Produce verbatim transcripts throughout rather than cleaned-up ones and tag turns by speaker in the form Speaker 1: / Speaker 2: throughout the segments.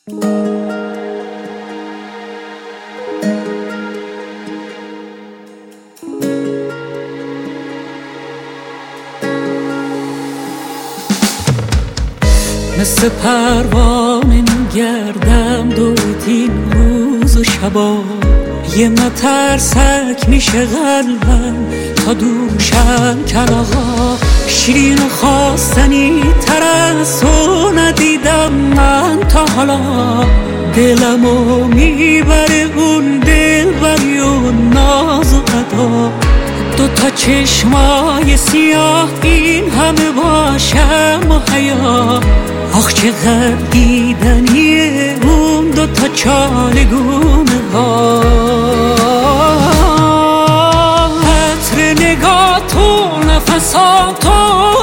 Speaker 1: مثل پروانه میگردم دورت این روز و شبا، یه مترسک میشه قلبم تا دوشم کلاغا. شیرین و خواستنی تر از تو ندیدم من تا حالا، دلمو میبره اون دلبری و ناز و ادا. دوتا چشمای سیاه این همه باشم و حیا، آخ چقدر دیدنیه اون دوتا چالگونه ها. عطر نگاه تو، نفسا تو،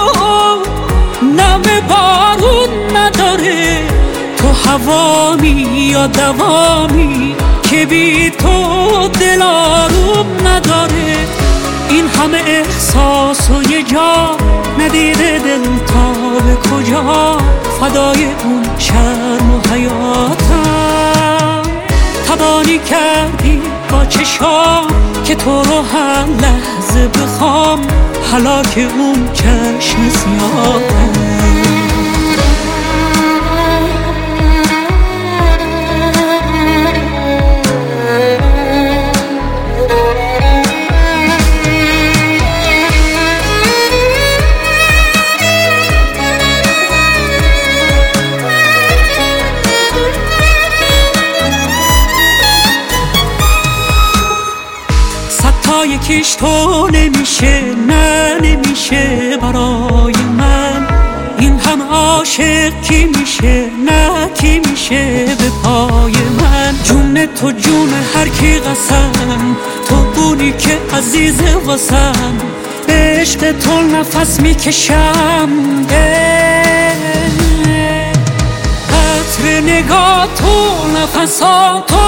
Speaker 1: نم بارون نداره. تو هوامی یا دوامی که بی تو دل آروم نداره. این همه احساس و یه جا ندیده دل تا به کجا، فدای اون شرم و حیاتم. تبانی کردی با چشام که تو رو هر لحظه بخوام، هلاک اون چشم سیاهم. یکیش تو نمیشه، نه نمیشه برای من. این هم عاشق کی میشه، نه کی میشه به پای من. جون تو جون هر کی قسم، تو بونی که عزیزه واسم. به عشق تو نفس میکشم، عطر نگاه تو، نفسا تو،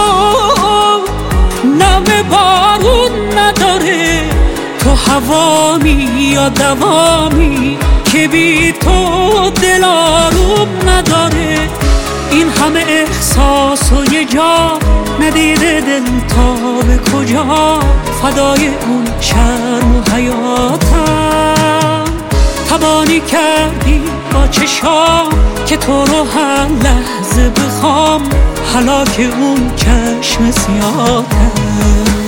Speaker 1: نم بارون نداره. تو هوامی یا دوامی که بی تو دل آروم نداره. این همه احساس و یه جا ندیده دل تا به کجا، فدای اون شرم و حیاتم. تبانی کردی با چشام که تو رو هر لحظه بخوام، هلاک اون چشم سیاهم.